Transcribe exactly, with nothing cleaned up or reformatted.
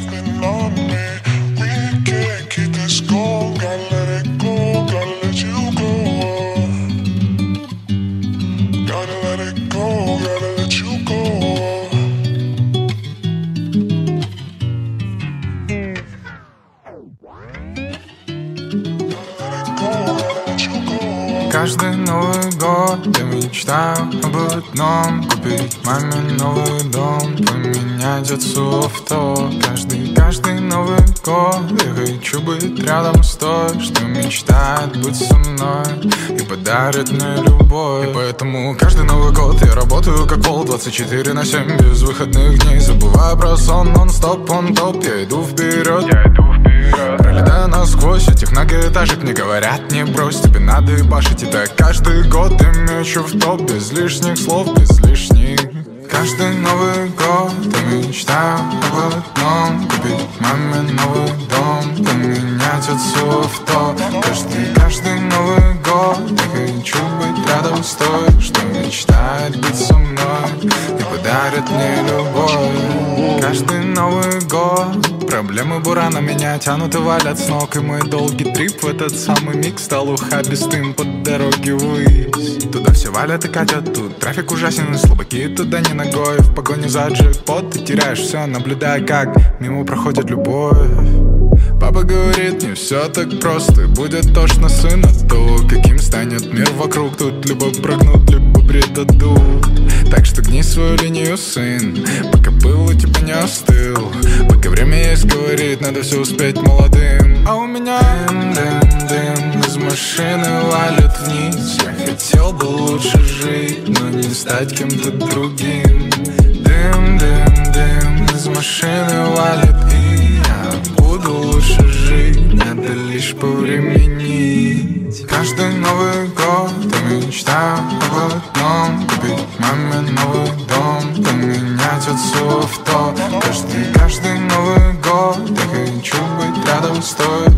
nothing on me. We can't keep this going. Gotta let it go, gotta let you go. Gotta let it go, gotta let you go. Каждый Новый год я мечтаю об одном: купить маме новый дом, поменять отцу авто. Каждый, каждый Новый год я хочу быть рядом с той, что мечтает быть со мной и подарит мне любовь. И поэтому каждый Новый год я работаю как вол, двадцать четыре на семь, без выходных дней. Забываю про сон, нон-стоп, он топ, я иду вперед, я иду вперед. Пролетаю насквозь этих многоэтажек, мне говорят: не брось, тебе надо и башить. И так каждый год я мечу в топ, без лишних слов, без лишних. Каждый Новый год я мечтаю об одном: купить маме новый дом, поменять отцу авто. Каждый, каждый Новый год я хочу быть рядом с той, что мечтает быть со мной и подарит мне любовь. Каждый Новый год проблемы бурана меня тянут и валят с ног, и мой долгий трип в этот самый миг стал ухабистым под дороги ввысь. Туда все валят и катят, тут трафик ужасен, и слабаки туда не ногой. В погоне за джекпот ты теряешь все, наблюдая, как мимо проходит любовь. Папа говорит, не все так просто, будет тошно сына то, каким станет мир вокруг. Тут либо прыгнут, либо предадут. Так что гни свою линию, сын, пока пыл у тебя не остыл. Пока время есть, говорит, надо все успеть молодым. А у меня дым, дым, дым из машины валит вниз. Я хотел бы лучше жить, но не стать кем-то другим. Дым, дым, дым из машины валит, и я буду лучше жить, надо лишь повременить. Каждый Новый год я мечтаю об одном: купить маме новый дом, поменять отцу авто. Каждый, каждый Новый год я хочу быть рядом с той,